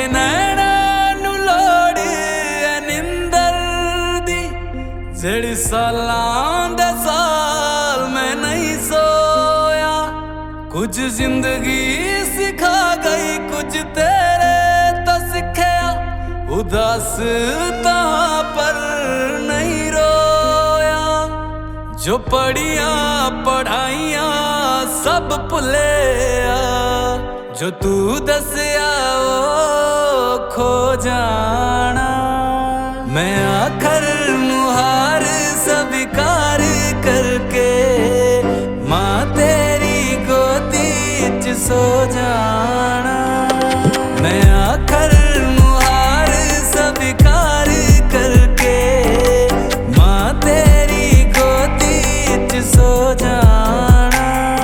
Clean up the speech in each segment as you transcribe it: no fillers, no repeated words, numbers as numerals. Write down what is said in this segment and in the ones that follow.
नैना नू लोड़ है निंदर दी, जेड़ी सालां दे साल मैं नहीं सोया। कुछ जिंदगी सिखा गई, कुछ तेरे तो सिखया, उदास तहां पर नहीं रोया। जो पढ़िया पढ़ाइया सब भुलिया, जो तू दसिया ओ खो जाना। मैं आखर मुहार स्वीकार करके मां तेरी गोदी च सो जाना। मैं आखर मुहार स्वीकार करके मां तेरी गोदी च सो जाना।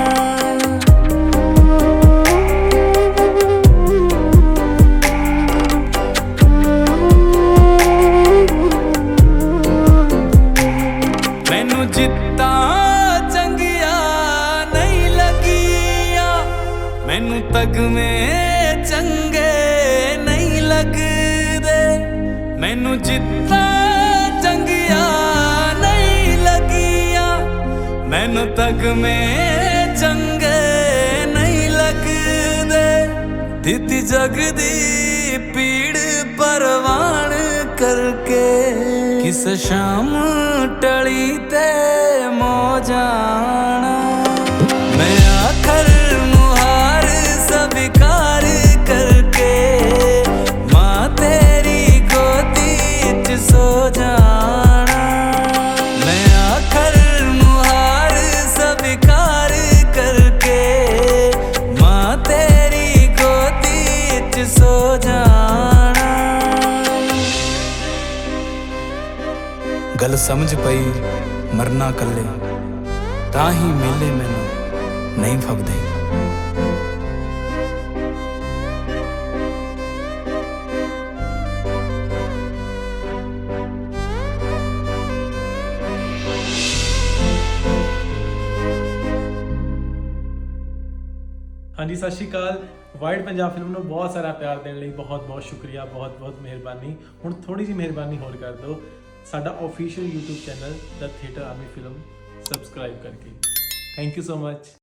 मैनू जित्ता चंगिया नहीं लगिया, मैनू तगमे चंगे नहीं लगदे। मैनू जित्ता चंगिया नहीं लगिया, मैनू तगमे चंगे नहीं लगदे। दिती जगदी पीड़ परवान करके, किस शाम टली ते मो जाना। मैं आखर मुहार स्वीकार करके मां तेरी गोदी च सो जाना। मैं आखर मुहार स्वीकार करके मां तेरी गोदी च सो जाना। गल समझ पई मरना कल्ले, ताही मेले मैनू नहीं फबदे। हाँ जी, सत श्री अकाल। वाइड पंजाब फिल्म ਨੂੰ ਬਹੁਤ ਸਾਰਾ ਪਿਆਰ ਦੇਣ ਲਈ ਬਹੁਤ ਬਹੁਤ ਸ਼ੁਕਰੀਆ, ਬਹੁਤ ਬਹੁਤ ਮਿਹਰਬਾਨੀ। ਹੁਣ ਥੋੜੀ ਜਿਹੀ ਮਿਹਰਬਾਨੀ ਹੋਰ ਕਰ ਦਿਓ, ਸਾਡਾ official YouTube channel the theatre army film subscribe ਕਰਕੇ। Thank you so much.